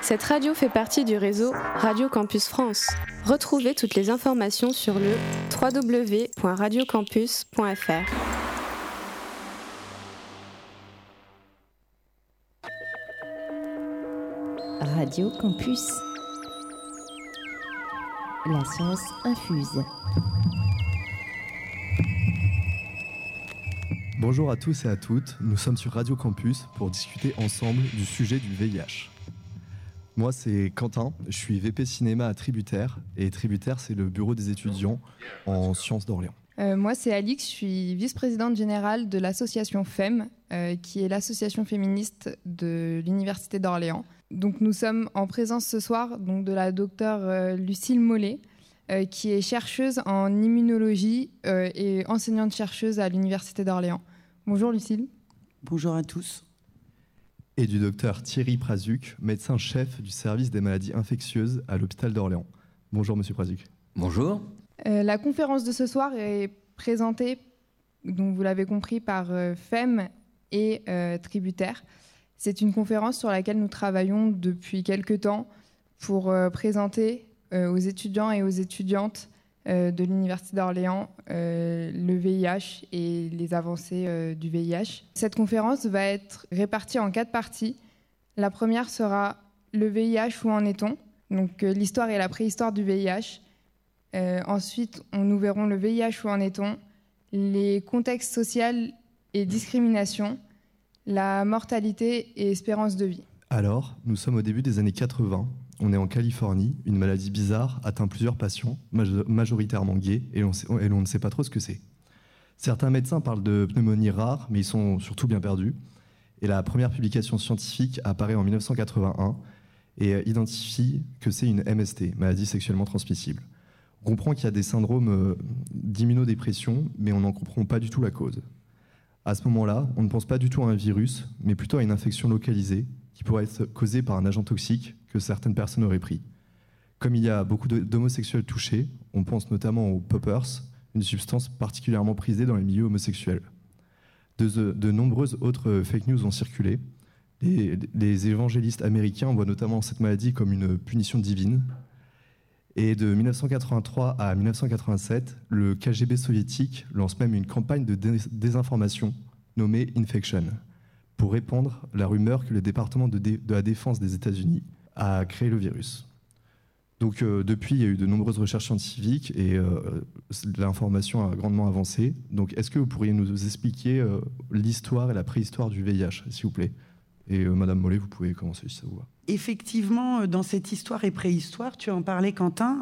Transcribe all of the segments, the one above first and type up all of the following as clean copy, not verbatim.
Cette radio fait partie du réseau Radio Campus France. Retrouvez toutes les informations sur le www.radiocampus.fr. Radio Campus. La science infuse. Bonjour à tous et à toutes, nous sommes sur Radio Campus pour discuter ensemble du sujet du VIH. Moi c'est Quentin, je suis VP Cinéma à Tributaire, et Tributaire c'est le bureau des étudiants en sciences d'Orléans. Moi c'est Alix, je suis vice-présidente générale de l'association FEM, qui est l'association féministe de l'Université d'Orléans. Donc nous sommes en présence ce soir de la docteure Lucille Mollet, qui est chercheuse en immunologie et enseignante-chercheuse à l'Université d'Orléans. Bonjour Lucille. Bonjour à tous. Et du docteur Thierry Prazuc, médecin-chef du service des maladies infectieuses à l'hôpital d'Orléans. Bonjour monsieur Prazuc. Bonjour. La conférence de ce soir est présentée, donc vous l'avez compris, par FEM et Tributaire. C'est une conférence sur laquelle nous travaillons depuis quelques temps pour présenter aux étudiants et aux étudiantes de l'Université d'Orléans le VIH et les avancées du VIH. Cette conférence va être répartie en 4 parties. La première sera le VIH, où en est-on ? Donc l'histoire et la préhistoire du VIH. Ensuite, nous verrons le VIH, où en est-on ? Les contextes sociaux et discrimination, la mortalité et espérance de vie. Alors, nous sommes au début des années 80. On est en Californie, une maladie bizarre atteint plusieurs patients, majoritairement gays, et l'on ne sait pas trop ce que c'est. Certains médecins parlent de pneumonie rare, mais ils sont surtout bien perdus. Et la première publication scientifique apparaît en 1981 et identifie que c'est une MST, maladie sexuellement transmissible. On comprend qu'il y a des syndromes d'immunodépression, mais on n'en comprend pas du tout la cause. À ce moment-là, on ne pense pas du tout à un virus, mais plutôt à une infection localisée qui pourrait être causée par un agent toxique que certaines personnes auraient pris. Comme il y a beaucoup d'homosexuels touchés, on pense notamment aux poppers, une substance particulièrement prisée dans les milieux homosexuels. De nombreuses autres fake news ont circulé. Les évangélistes américains voient notamment cette maladie comme une punition divine. Et de 1983 à 1987, le KGB soviétique lance même une campagne de désinformation nommée Infection, pour répandre la rumeur que le département de la défense des États-Unis a créé le virus. Donc depuis, il y a eu de nombreuses recherches scientifiques et l'information a grandement avancé. Donc est-ce que vous pourriez nous expliquer l'histoire et la préhistoire du VIH, s'il vous plaît ? Et Madame Mollet, vous pouvez commencer si ça vous va. Effectivement, dans cette histoire et préhistoire, tu en parlais Quentin,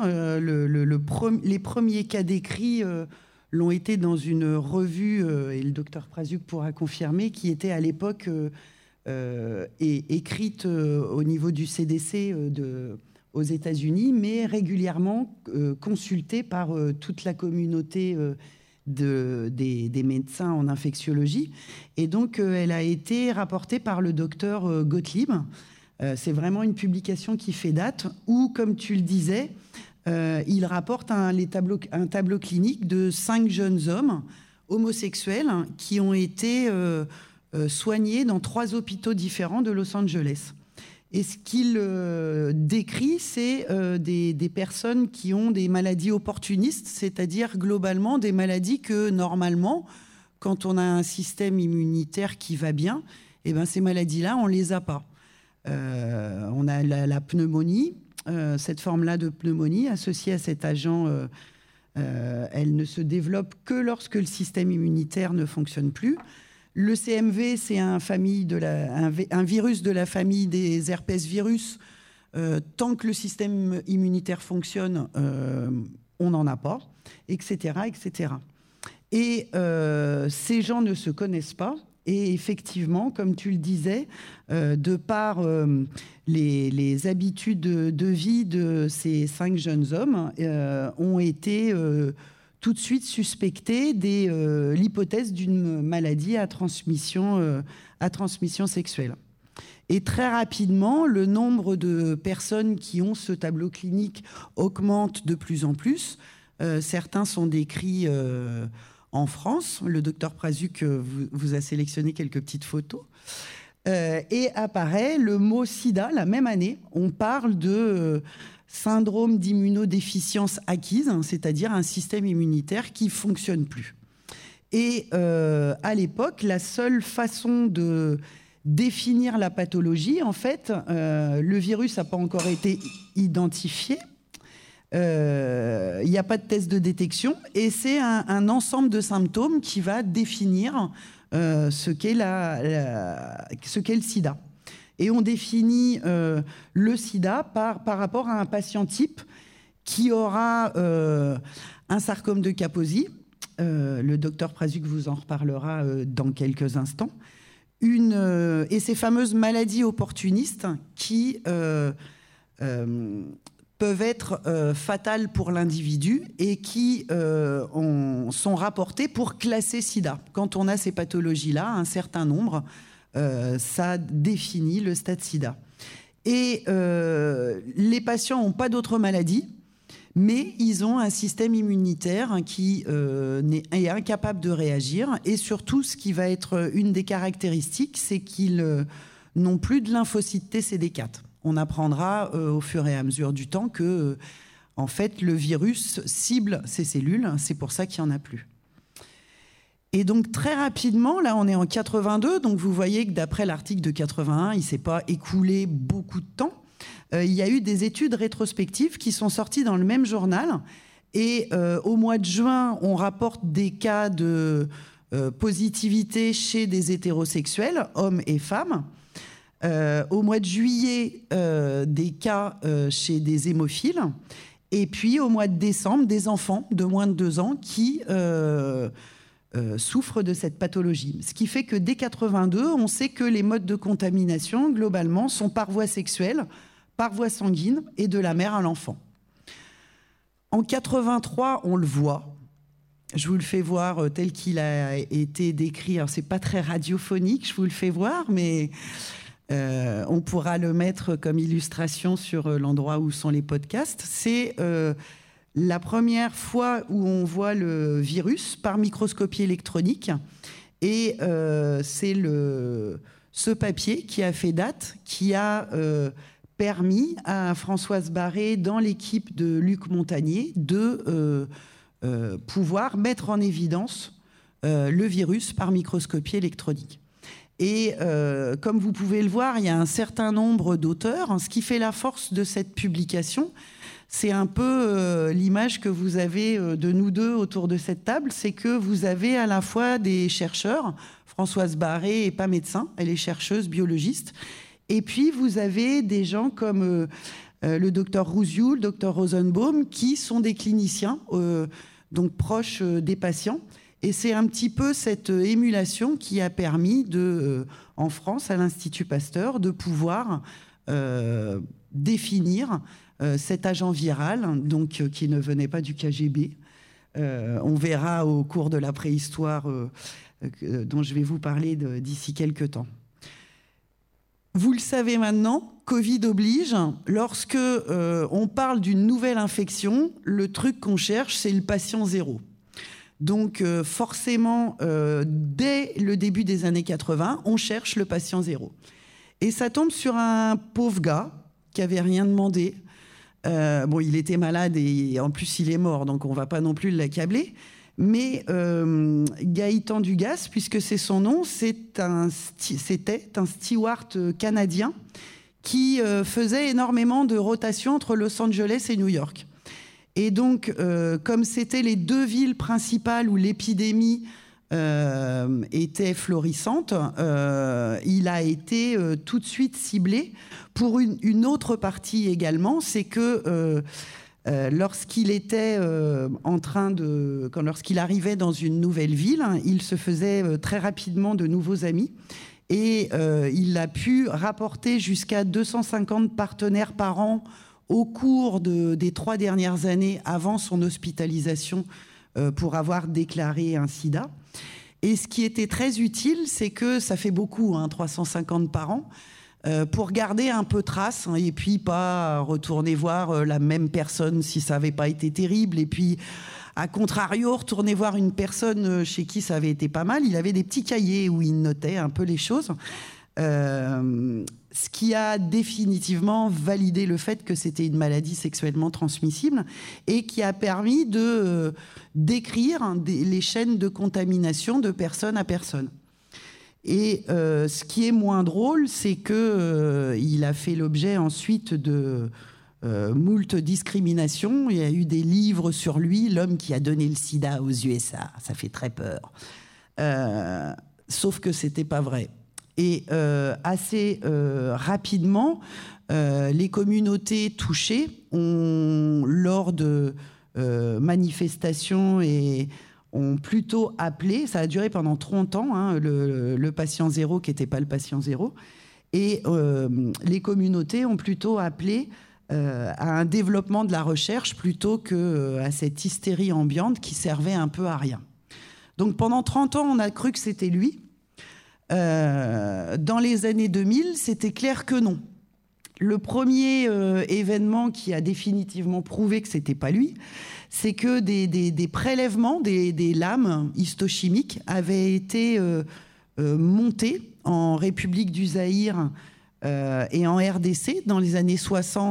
les premiers cas décrits l'ont été dans une revue, et le docteur Prazuc pourra confirmer, qui était à l'époque écrite au niveau du CDC aux États-Unis, mais régulièrement consultée par toute la communauté des médecins en infectiologie. Et donc, elle a été rapportée par le docteur Gottlieb. C'est vraiment une publication qui fait date, où, comme tu le disais, il rapporte un tableau clinique de 5 jeunes hommes homosexuels qui ont été soignés dans 3 hôpitaux différents de Los Angeles. Et ce qu'il décrit, c'est des personnes qui ont des maladies opportunistes, c'est-à-dire globalement des maladies que normalement, quand on a un système immunitaire qui va bien, ces maladies-là, on ne les a pas. On a la pneumonie, cette forme-là de pneumonie associée à cet agent, elle ne se développe que lorsque le système immunitaire ne fonctionne plus. Le CMV, c'est un virus de la famille des herpès-virus. Tant que le système immunitaire fonctionne, on n'en a pas, etc., etc. Et ces gens ne se connaissent pas. Et effectivement, comme tu le disais, de par les habitudes de vie de ces 5 jeunes hommes, ont été tout de suite suspectés l'hypothèse d'une maladie à transmission sexuelle. Et très rapidement, le nombre de personnes qui ont ce tableau clinique augmente de plus en plus. Certains sont décrits en France. Le docteur Prazuc vous a sélectionné quelques petites photos. Et apparaît le mot sida la même année. On parle de syndrome d'immunodéficience acquise, c'est-à-dire un système immunitaire qui ne fonctionne plus. Et à l'époque, la seule façon de définir la pathologie, en fait, le virus n'a pas encore été identifié. Il n'y a pas de test de détection et c'est un ensemble de symptômes qui va définir ce qu'est le sida. Et on définit le sida par rapport à un patient type qui aura un sarcome de Kaposi. Le docteur Prasuc vous en reparlera dans quelques instants. Et ces fameuses maladies opportunistes qui peuvent être fatales pour l'individu et qui sont rapportées pour classer sida. Quand on a ces pathologies-là, un certain nombre, ça définit le stade sida. Et les patients n'ont pas d'autres maladies, mais ils ont un système immunitaire qui est incapable de réagir. Et surtout, ce qui va être une des caractéristiques, c'est qu'ils n'ont plus de lymphocytes TCD4. On apprendra au fur et à mesure du temps que, en fait, le virus cible ces cellules. C'est pour ça qu'il n'y en a plus. Et donc, très rapidement, là, on est en 82. Donc, vous voyez que d'après l'article de 81, il ne s'est pas écoulé beaucoup de temps. Il y a eu des études rétrospectives qui sont sorties dans le même journal. Et au mois de juin, on rapporte des cas de positivité chez des hétérosexuels, hommes et femmes. Au mois de juillet, des cas chez des hémophiles. Et puis, au mois de décembre, des enfants de moins de 2 ans qui souffrent de cette pathologie. Ce qui fait que dès 82, on sait que les modes de contamination, globalement, sont par voie sexuelle, par voie sanguine et de la mère à l'enfant. En 83, on le voit. Je vous le fais voir tel qu'il a été décrit. Alors, c'est pas très radiophonique, je vous le fais voir, mais on pourra le mettre comme illustration sur l'endroit où sont les podcasts. C'est la première fois où on voit le virus par microscopie électronique. Et c'est ce papier qui a fait date, qui a permis à Françoise Barré, dans l'équipe de Luc Montagnier, de pouvoir mettre en évidence le virus par microscopie électronique. Et comme vous pouvez le voir, il y a un certain nombre d'auteurs. Ce qui fait la force de cette publication, c'est un peu l'image que vous avez de nous deux autour de cette table, c'est que vous avez à la fois des chercheurs. Françoise Barré n'est pas médecin, elle est chercheuse, biologiste. Et puis, vous avez des gens comme le docteur Rouziou, le docteur Rosenbaum, qui sont des cliniciens, donc proches des patients. Et c'est un petit peu cette émulation qui a permis, en France, à l'Institut Pasteur, de pouvoir définir cet agent viral, donc, qui ne venait pas du KGB. On verra au cours de la préhistoire dont je vais vous parler d'ici quelques temps. Vous le savez maintenant, Covid oblige, lorsque on parle d'une nouvelle infection, le truc qu'on cherche, c'est le patient zéro. Donc forcément, dès le début des années 80, on cherche le patient zéro. Et ça tombe sur un pauvre gars qui n'avait rien demandé. Bon, il était malade et en plus il est mort, donc on ne va pas non plus l'accabler. Mais Gaëtan Dugas, puisque c'est son nom, c'était un steward canadien qui faisait énormément de rotations entre Los Angeles et New York. Et donc, comme c'était les 2 villes principales où l'épidémie était florissante, il a été tout de suite ciblé pour une autre partie également, c'est que lorsqu'il était lorsqu'il arrivait dans une nouvelle ville, il se faisait très rapidement de nouveaux amis et il a pu rapporter jusqu'à 250 partenaires par an au cours des 3 dernières années avant son hospitalisation pour avoir déclaré un sida. Et ce qui était très utile, c'est que ça fait beaucoup, 350 par an, pour garder un peu trace et puis pas retourner voir la même personne si ça n'avait pas été terrible. Et puis, à contrario, retourner voir une personne chez qui ça avait été pas mal. Il avait des petits cahiers où il notait un peu les choses. Ce qui a définitivement validé le fait que c'était une maladie sexuellement transmissible et qui a permis de décrire les chaînes de contamination de personne à personne. Et ce qui est moins drôle, c'est qu'il a fait l'objet ensuite de moult discriminations. Il y a eu des livres sur lui, l'homme qui a donné le sida aux USA. Ça fait très peur. Sauf que c'était pas vrai. Et assez rapidement, les communautés touchées ont, lors de manifestations, ont plutôt appelé, ça a duré pendant 30 ans, hein, le patient zéro qui n'était pas le patient zéro, et les communautés ont plutôt appelé à un développement de la recherche plutôt qu'à cette hystérie ambiante qui servait un peu à rien. Donc pendant 30 ans, on a cru que c'était lui. Dans les années 2000, c'était clair que non. Le premier événement qui a définitivement prouvé que c'était pas lui, c'est que des prélèvements, des lames histochimiques avaient été montés en République du Zaïre et en RDC dans les années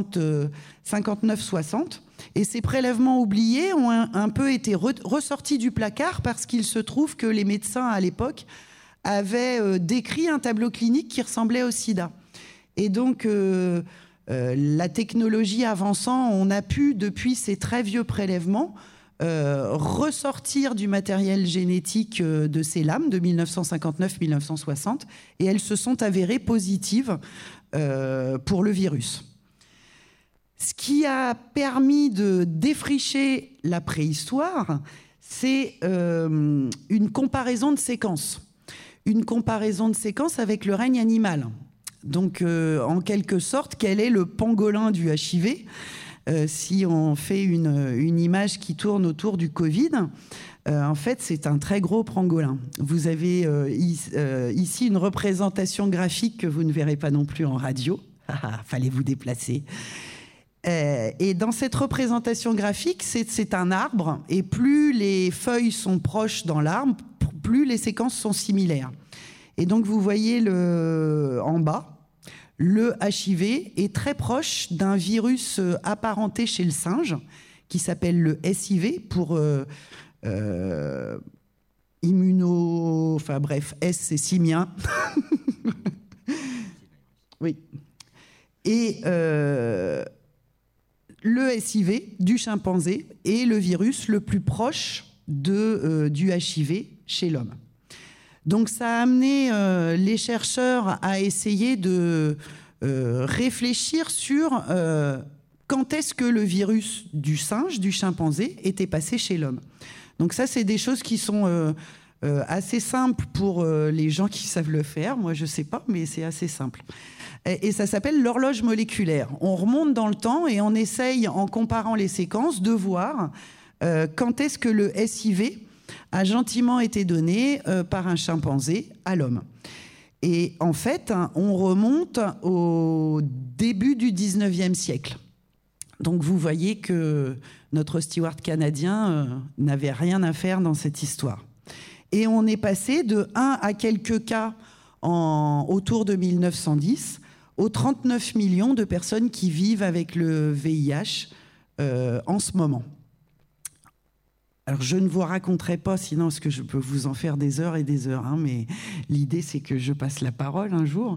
59-60. Et ces prélèvements oubliés ont un peu été ressortis du placard parce qu'il se trouve que les médecins à l'époque avaient décrit un tableau clinique qui ressemblait au sida. Et donc, la technologie avançant, on a pu, depuis ces très vieux prélèvements, ressortir du matériel génétique de ces lames de 1959-1960, et elles se sont avérées positives pour le virus. Ce qui a permis de défricher la préhistoire, c'est une comparaison de séquences. Une comparaison de séquences avec le règne animal. Donc, en quelque sorte, quel est le pangolin du HIV ? Si on fait une image qui tourne autour du Covid, en fait, c'est un très gros pangolin. Vous avez ici une représentation graphique que vous ne verrez pas non plus en radio. Fallait vous déplacer. Et dans cette représentation graphique, c'est un arbre, et plus les feuilles sont proches dans l'arbre, plus les séquences sont similaires. Et donc, vous voyez en bas, le HIV est très proche d'un virus apparenté chez le singe, qui s'appelle le SIV, pour Enfin bref, S, c'est simien. Oui. Et le SIV du chimpanzé est le virus le plus proche du HIV chez l'homme. Donc ça a amené les chercheurs à essayer de réfléchir sur quand est-ce que le virus du singe, du chimpanzé, était passé chez l'homme. Donc ça, c'est des choses qui sont assez simples pour les gens qui savent le faire. Moi, je ne sais pas, mais c'est assez simple. Et ça s'appelle l'horloge moléculaire. On remonte dans le temps et on essaye, en comparant les séquences, de voir quand est-ce que le SIV a gentiment été donné par un chimpanzé à l'homme. Et en fait, on remonte au début du 19e siècle. Donc vous voyez que notre steward canadien n'avait rien à faire dans cette histoire. Et on est passé de 1 à quelques cas autour de 1910 aux 39 millions de personnes qui vivent avec le VIH en ce moment. Alors, je ne vous raconterai pas, sinon, parce que je peux vous en faire des heures et des heures, hein, mais l'idée, c'est que je passe la parole un jour.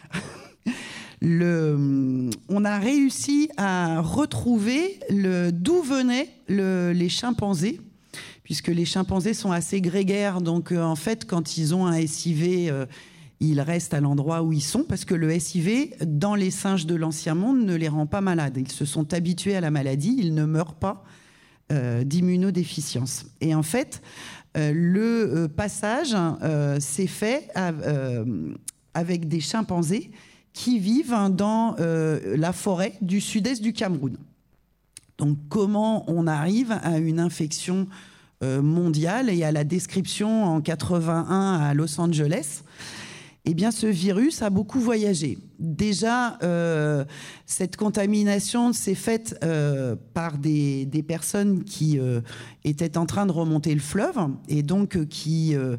On a réussi à retrouver d'où venaient les chimpanzés, puisque les chimpanzés sont assez grégaires, donc en fait, quand ils ont un SIV, ils restent à l'endroit où ils sont, parce que le SIV, dans les singes de l'Ancien Monde, ne les rend pas malades. Ils se sont habitués à la maladie, ils ne meurent pas d'immunodéficience. Et en fait, le passage s'est fait avec des chimpanzés qui vivent dans la forêt du sud-est du Cameroun. Donc, comment on arrive à une infection mondiale et à la description en 81 à Los Angeles? Eh bien, ce virus a beaucoup voyagé. Déjà, cette contamination s'est faite par des personnes qui étaient en train de remonter le fleuve et donc qui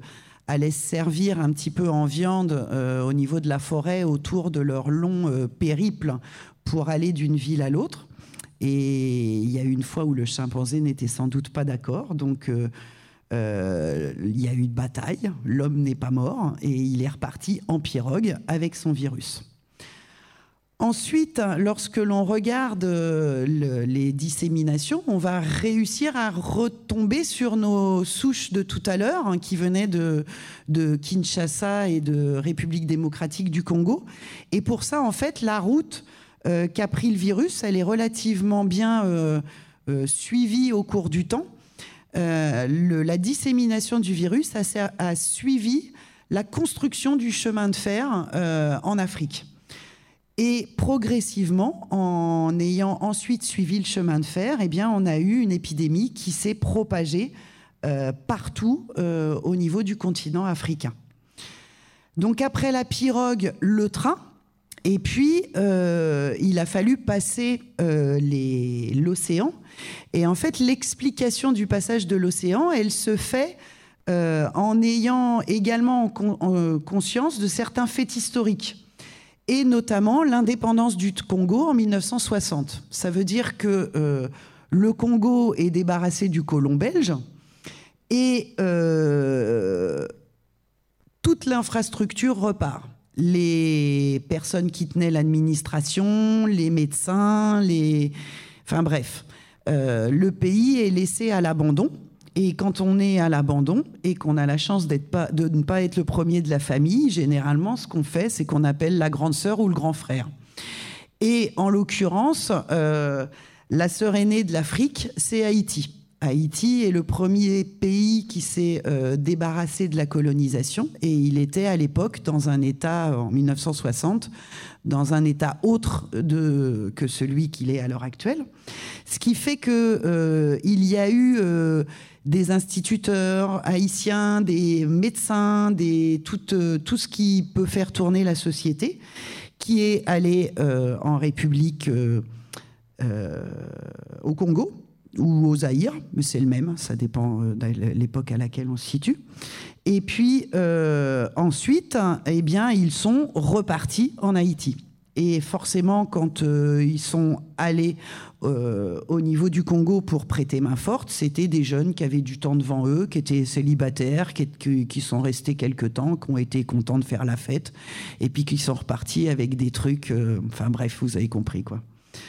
allaient se servir un petit peu en viande au niveau de la forêt autour de leur long périple pour aller d'une ville à l'autre. Et il y a eu une fois où le chimpanzé n'était sans doute pas d'accord, donc il y a eu une bataille, l'homme n'est pas mort et il est reparti en pirogue avec son virus. Ensuite, lorsque l'on regarde les disséminations, on va réussir à retomber sur nos souches de tout à l'heure, hein, qui venaient de Kinshasa et de République démocratique du Congo. Et pour ça, en fait, la route qu'a pris le virus, elle est relativement bien suivie au cours du temps. La dissémination du virus a suivi la construction du chemin de fer en Afrique. Et progressivement, en ayant ensuite suivi le chemin de fer, eh bien, on a eu une épidémie qui s'est propagée partout au niveau du continent africain. Donc après la pirogue, le train, et puis il a fallu passer l'océan. Et en fait, l'explication du passage de l'océan, elle se fait en ayant également conscience de certains faits historiques. Et notamment l'indépendance du Congo en 1960. Ça veut dire que le Congo est débarrassé du colon belge et toute l'infrastructure repart. Les personnes qui tenaient l'administration, les médecins, enfin bref, le pays est laissé à l'abandon. Et quand on est à l'abandon et qu'on a la chance de ne pas être le premier de la famille, généralement, ce qu'on fait, c'est qu'on appelle la grande sœur ou le grand frère. Et en l'occurrence, la sœur aînée de l'Afrique, c'est Haïti. Haïti est le premier pays qui s'est débarrassé de la colonisation. Et il était à l'époque dans un état, en 1960, dans un état autre que celui qu'il est à l'heure actuelle. Ce qui fait qu'il y a eu des instituteurs haïtiens, des médecins, tout ce qui peut faire tourner la société, qui est allé en République au Congo ou au Zaïre, mais c'est le même, ça dépend de l'époque à laquelle on se situe. Et puis ensuite, eh bien, ils sont repartis en Haïti. Et forcément, quand ils sont allés au niveau du Congo pour prêter main forte, c'était des jeunes qui avaient du temps devant eux, qui étaient célibataires, qui sont restés quelque temps, qui ont été contents de faire la fête, et puis qui sont repartis avec des trucs... enfin bref, vous avez compris, quoi.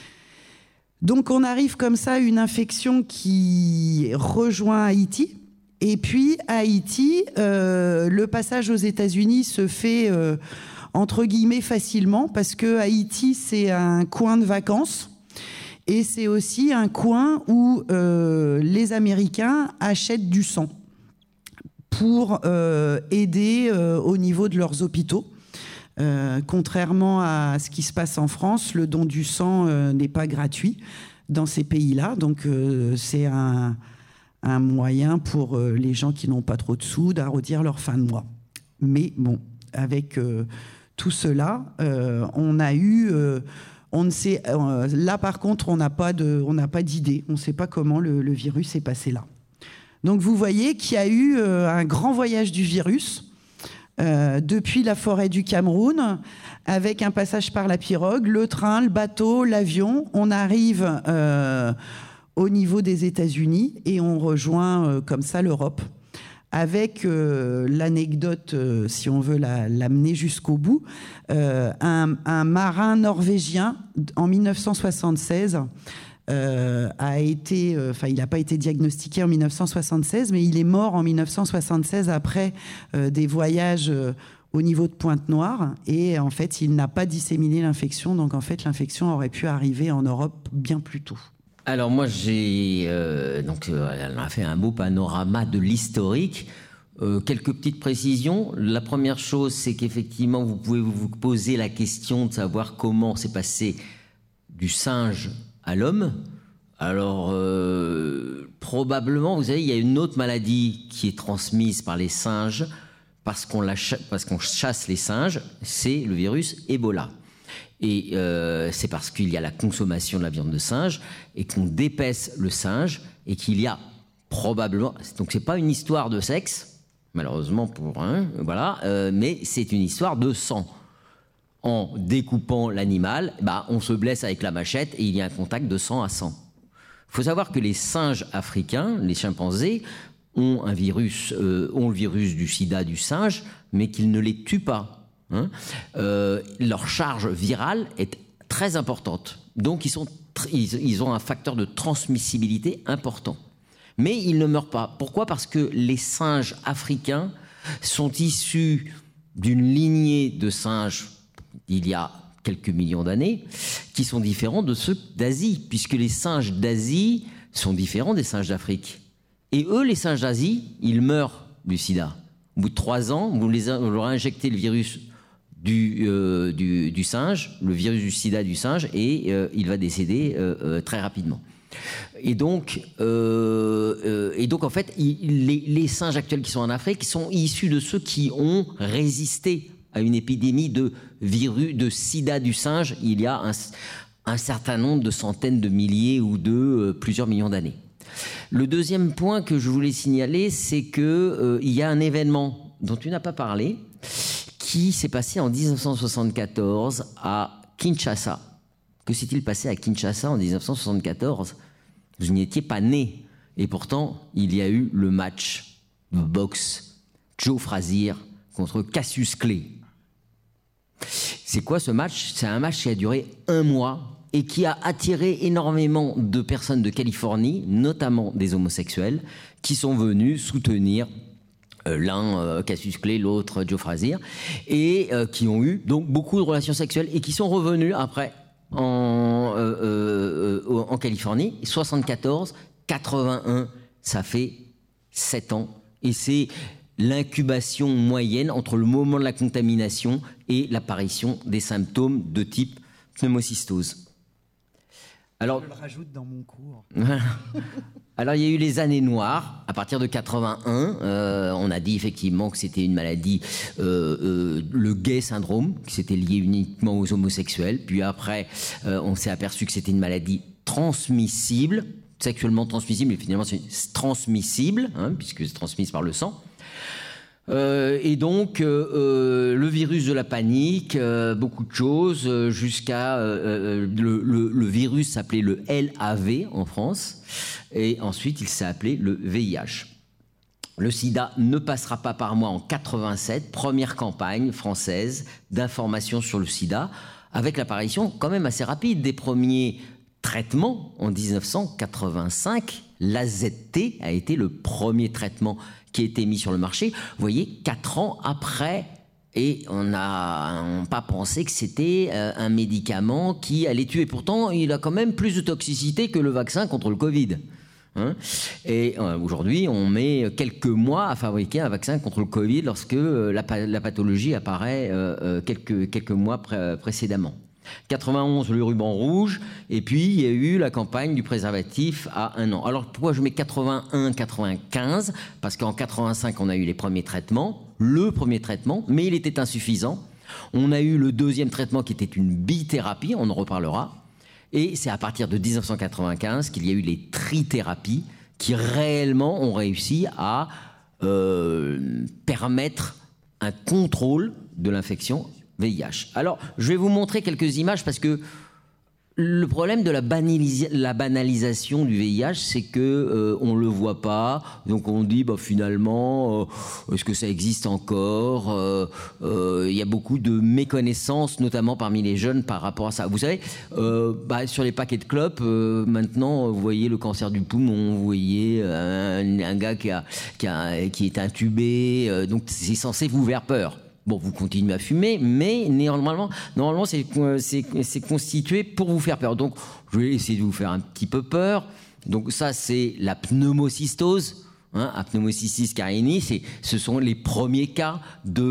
Donc on arrive comme ça à une infection qui rejoint Haïti. Et puis à Haïti, le passage aux États-Unis se fait... entre guillemets facilement, parce que Haïti, c'est un coin de vacances et c'est aussi un coin où les Américains achètent du sang pour aider au niveau de leurs hôpitaux. Contrairement à ce qui se passe en France, le don du sang n'est pas gratuit dans ces pays-là, donc c'est un moyen pour les gens qui n'ont pas trop de sous d'arrondir leur fin de mois. Mais bon, avec... tout cela, on a eu, on ne sait, là par contre, on n'a pas d'idée, on ne sait pas comment le virus est passé là. Donc vous voyez qu'il y a eu un grand voyage du virus depuis la forêt du Cameroun, avec un passage par la pirogue, le train, le bateau, l'avion. On arrive au niveau des États-Unis et on rejoint comme ça l'Europe. Avec l'anecdote, si on veut l'amener jusqu'au bout, un marin norvégien en 1976 a été, il n'a pas été diagnostiqué en 1976, mais il est mort en 1976 après des voyages au niveau de Pointe-Noire, et en fait, il n'a pas disséminé l'infection, donc en fait, l'infection aurait pu arriver en Europe bien plus tôt. Alors moi, elle a fait un beau panorama de l'historique. Quelques petites précisions. La première chose, c'est qu'effectivement, vous pouvez vous poser la question de savoir comment s'est passé du singe à l'homme. Alors, probablement, vous savez, il y a une autre maladie qui est transmise par les singes parce qu'on chasse les singes, c'est le virus Ebola. Et c'est parce qu'il y a la consommation de la viande de singe et qu'on dépaisse le singe et qu'il y a probablement... Donc c'est pas une histoire de sexe, malheureusement pour voilà, mais c'est une histoire de sang. En découpant l'animal, on se blesse avec la machette et il y a un contact de sang à sang. Il faut savoir que les singes africains, les chimpanzés, ont le virus du sida du singe, mais qu'ils ne les tuent pas. Leur charge virale est très importante. Donc ils ont un facteur de transmissibilité important. Mais ils ne meurent pas. Pourquoi ? Parce que les singes africains sont issus d'une lignée de singes il y a quelques millions d'années, qui sont différents de ceux d'Asie, puisque les singes d'Asie sont différents des singes d'Afrique. Et eux, les singes d'Asie, ils meurent du sida. Au bout de 3 ans, vous leur injectez le virus du singe, le virus du sida du singe, et il va décéder très rapidement. Et donc en fait, les singes actuels qui sont en Afrique sont issus de ceux qui ont résisté à une épidémie de virus de sida du singe il y a un certain nombre de centaines de milliers ou de plusieurs millions d'années. Le deuxième point que je voulais signaler, c'est qu'il y a un événement dont tu n'as pas parlé, qui s'est passé en 1974 à Kinshasa. Que s'est-il passé à Kinshasa en 1974 ? Vous n'y étiez pas né. Et pourtant, il y a eu le match de boxe Joe Frazier contre Cassius Clay. C'est quoi ce match ? C'est un match qui a duré 1 mois et qui a attiré énormément de personnes de Californie, notamment des homosexuels, qui sont venus soutenir l'un Cassius Clay, l'autre Joe Frazier, et qui ont eu donc beaucoup de relations sexuelles et qui sont revenus après en Californie. 74, 81, ça fait 7 ans. Et c'est l'incubation moyenne entre le moment de la contamination et l'apparition des symptômes de type pneumocystose. Alors, je le rajoute dans mon cours. Alors, il y a eu les années noires. À partir de 81, on a dit effectivement que c'était une maladie, le gay syndrome, qui s'était lié uniquement aux homosexuels. Puis après, on s'est aperçu que c'était une maladie transmissible, sexuellement transmissible, mais finalement c'est transmissible, puisque c'est transmis par le sang. Et donc, le virus de la panique, beaucoup de choses, jusqu'à le virus s'appelait le LAV en France, et ensuite il s'est appelé le VIH. Le sida ne passera pas par moi en 87, première campagne française d'information sur le sida, avec l'apparition quand même assez rapide des premiers traitements en 1985. L'AZT a été le premier traitement qui a été mis sur le marché, vous voyez, 4 ans après, et on n'a pas pensé que c'était un médicament qui allait tuer. Pourtant, il a quand même plus de toxicité que le vaccin contre le Covid. Et aujourd'hui, on met quelques mois à fabriquer un vaccin contre le Covid lorsque la pathologie apparaît quelques mois précédemment. 91, le ruban rouge, et puis il y a eu la campagne du préservatif à 1 an. Alors pourquoi je mets 81, 95 ? Parce qu'en 85, on a eu les premiers traitements, le premier traitement, mais il était insuffisant. On a eu le deuxième traitement qui était une bithérapie, on en reparlera. Et c'est à partir de 1995 qu'il y a eu les trithérapies qui réellement ont réussi à permettre un contrôle de l'infection VIH. Alors, je vais vous montrer quelques images parce que le problème de la banalisation du VIH, c'est que on le voit pas, donc on dit finalement, est-ce que ça existe encore ? Il y a beaucoup de méconnaissance, notamment parmi les jeunes, par rapport à ça. Vous savez, sur les paquets de clopes, maintenant, vous voyez le cancer du poumon, vous voyez un gars qui est intubé, donc c'est censé vous faire peur. Bon, vous continuez à fumer, mais normalement, c'est constitué pour vous faire peur. Donc, je vais essayer de vous faire un petit peu peur. Donc, ça, c'est la pneumocystose, Apneumocystis carini. Ce sont les premiers cas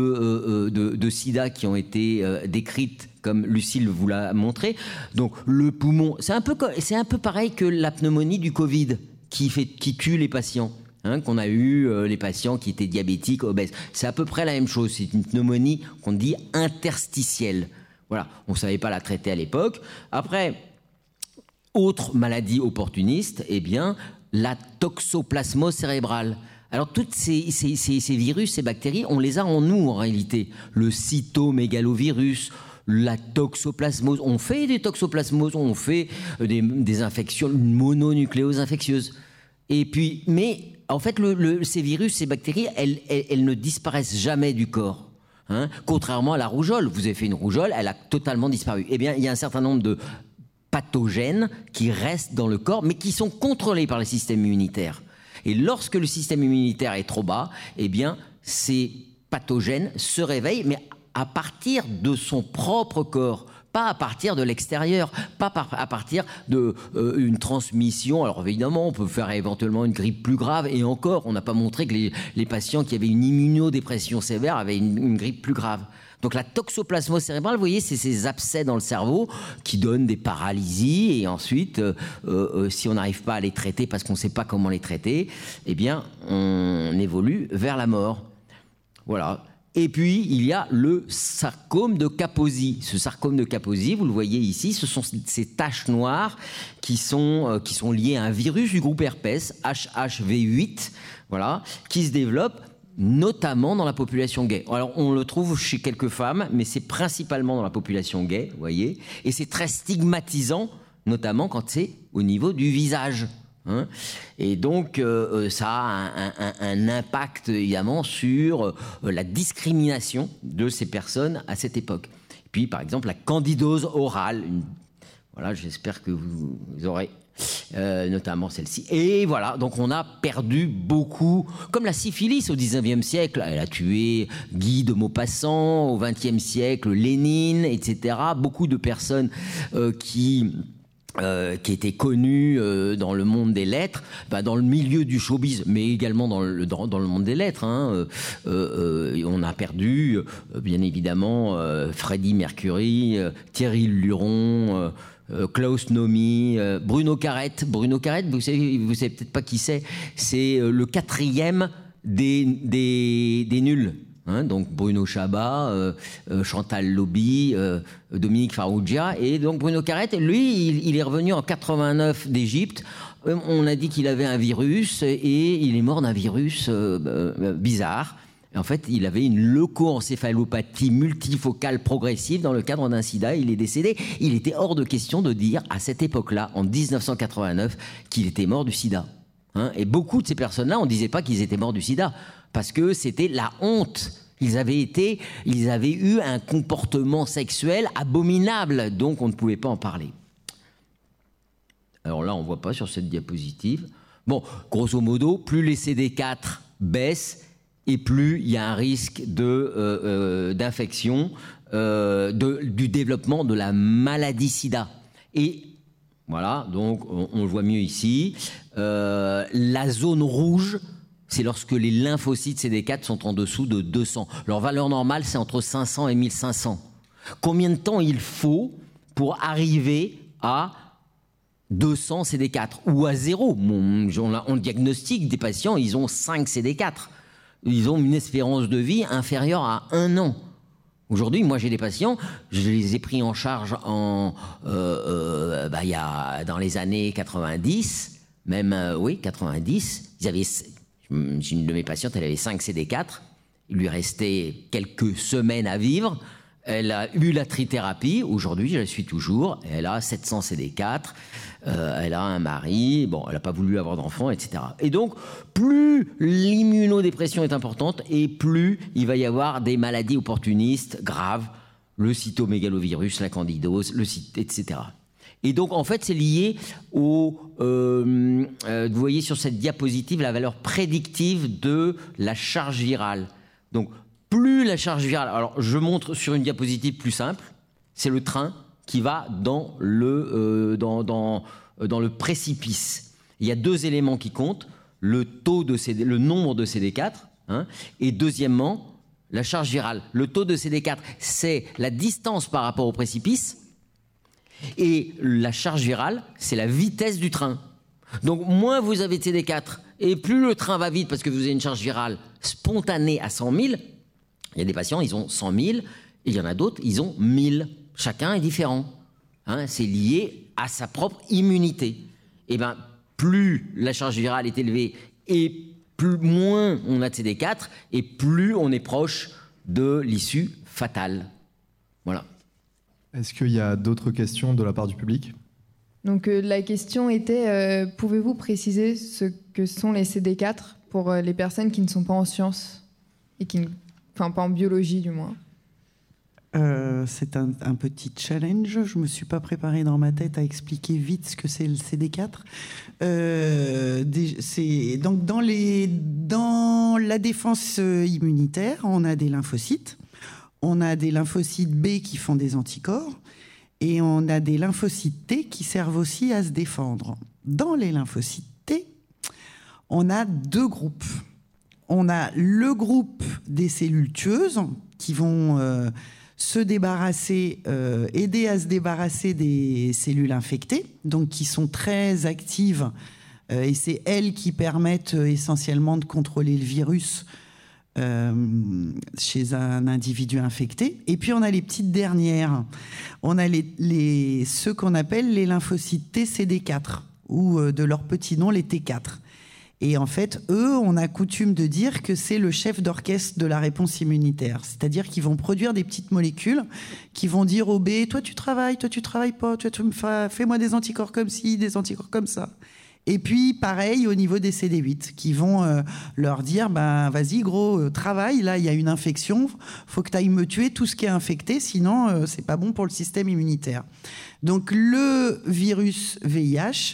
de sida qui ont été décrites, comme Lucille vous l'a montré. Donc, le poumon, c'est un peu pareil que la pneumonie du Covid qui tue les patients. Qu'on a eu les patients qui étaient diabétiques, obèses. C'est à peu près la même chose. C'est une pneumonie qu'on dit interstitielle. Voilà, on ne savait pas la traiter à l'époque. Après, autre maladie opportuniste, la toxoplasmose cérébrale. Alors, toutes ces virus, ces bactéries, on les a en nous, en réalité. Le cytomégalovirus, la toxoplasmose. On fait des toxoplasmoses, on fait des infections, une mononucléose infectieuse. Et puis, mais en fait, ces virus, ces bactéries, elles ne disparaissent jamais du corps. Hein, contrairement à la rougeole. Vous avez fait une rougeole, elle a totalement disparu. Eh bien, il y a un certain nombre de pathogènes qui restent dans le corps, mais qui sont contrôlés par le système immunitaire. Et lorsque le système immunitaire est trop bas, eh bien, ces pathogènes se réveillent, mais à partir de son propre corps, pas à partir de l'extérieur, pas à partir d'une transmission. Alors évidemment, on peut faire éventuellement une grippe plus grave, et encore, on n'a pas montré que les patients qui avaient une immunodépression sévère avaient une grippe plus grave. Donc la toxoplasmose cérébrale, vous voyez, c'est ces abcès dans le cerveau qui donnent des paralysies, et ensuite, si on n'arrive pas à les traiter parce qu'on ne sait pas comment les traiter, eh bien, on évolue vers la mort. Voilà. Et puis, il y a le sarcome de Kaposi. Ce sarcome de Kaposi, vous le voyez ici, ce sont ces taches noires qui sont liées à un virus du groupe herpès, HHV8, voilà, qui se développe notamment dans la population gay. Alors, on le trouve chez quelques femmes, mais c'est principalement dans la population gay, vous voyez, et c'est très stigmatisant, notamment quand c'est au niveau du visage. Hein, et donc, ça a un impact, évidemment, sur la discrimination de ces personnes à cette époque. Et puis, par exemple, la candidose orale. Voilà, j'espère que vous aurez notamment celle-ci. Et voilà, donc on a perdu beaucoup, comme la syphilis au 19e siècle. Elle a tué Guy de Maupassant, au 20e siècle, Lénine, etc. Beaucoup de personnes qui étaient connues dans le monde des lettres, dans le milieu du showbiz, mais également dans le monde des lettres. Hein. On a perdu, bien évidemment, Freddie Mercury, Thierry Luron, Klaus Nomi, Bruno Carrette. Bruno Carrette, vous savez peut-être pas qui c'est. C'est le 4e des nuls. Hein, donc Bruno Chabat, Chantal Lobby, Dominique Farrugia, et donc Bruno Carrette, lui, il est revenu en 89 d'Égypte. On a dit qu'il avait un virus et il est mort d'un virus bizarre. En fait, il avait une leucoencéphalopathie multifocale progressive dans le cadre d'un sida. Il est décédé. Il était hors de question de dire à cette époque-là, en 1989, qu'il était mort du sida. Hein, et beaucoup de ces personnes-là, on ne disait pas qu'ils étaient morts du sida, parce que c'était la honte. Ils avaient eu un comportement sexuel abominable, donc on ne pouvait pas en parler. Alors là, on ne voit pas sur cette diapositive. Bon, grosso modo, plus les CD4 baissent, et plus il y a un risque d'infection, du développement de la maladie sida. Et voilà, donc on le voit mieux ici. La zone rouge, c'est lorsque les lymphocytes CD4 sont en dessous de 200. Leur valeur normale, c'est entre 500 et 1500. Combien de temps il faut pour arriver à 200 CD4 ou à 0? On diagnostique des patients, ils ont 5 CD4. Ils ont une espérance de vie inférieure à 1 an. Aujourd'hui, moi, j'ai des patients, je les ai pris en charge dans les années 90, même, 90. J'ai une de mes patientes, elle avait 5 CD4. Il lui restait quelques semaines à vivre. Elle a eu la trithérapie. Aujourd'hui, je la suis toujours. Elle a 700 CD4. Elle a un mari. Bon, elle n'a pas voulu avoir d'enfant, etc. Et donc, plus l'immunodépression est importante et plus il va y avoir des maladies opportunistes graves, le cytomégalovirus, la candidose, etc. Et donc, en fait, c'est lié vous voyez sur cette diapositive la valeur prédictive de la charge virale. Donc, plus la charge virale... Alors, je montre sur une diapositive plus simple. C'est le train qui va dans le précipice. Il y a 2 éléments qui comptent. Le nombre de CD4, hein, et deuxièmement, la charge virale. Le taux de CD4, c'est la distance par rapport au précipice. Et la charge virale, c'est la vitesse du train. Donc, moins vous avez de CD4, et plus le train va vite, parce que vous avez une charge virale spontanée à 100 000, il y a des patients, ils ont 100 000, et il y en a d'autres, ils ont 1000. Chacun est différent. Hein, c'est lié à sa propre immunité. Et bien, plus la charge virale est élevée, et moins on a de CD4 et plus on est proche de l'issue fatale. Voilà. Est-ce qu'il y a d'autres questions de la part du public ? Donc la question était, pouvez-vous préciser ce que sont les CD4 pour les personnes qui ne sont pas en sciences et pas en biologie du moins? C'est un petit challenge. Je ne me suis pas préparée dans ma tête à expliquer vite ce que c'est le CD4. Donc dans la défense immunitaire, on a des lymphocytes. On a des lymphocytes B qui font des anticorps. Et on a des lymphocytes T qui servent aussi à se défendre. Dans les lymphocytes T, on a 2 groupes. On a le groupe des cellules tueuses qui vont se débarrasser, aider à se débarrasser des cellules infectées, donc qui sont très actives, et c'est elles qui permettent essentiellement de contrôler le virus chez un individu infecté. Et puis on a les petites dernières. On a ceux qu'on appelle les lymphocytes T CD4, ou de leur petit nom, les T4. Et en fait, eux, on a coutume de dire que c'est le chef d'orchestre de la réponse immunitaire. C'est-à-dire qu'ils vont produire des petites molécules qui vont dire au B, toi tu travailles pas, fais-moi des anticorps comme ci, des anticorps comme ça. Et puis, pareil, au niveau des CD8, qui vont leur dire, vas-y gros, travaille, là il y a une infection, faut que tu ailles me tuer tout ce qui est infecté, sinon c'est pas bon pour le système immunitaire. Donc le virus VIH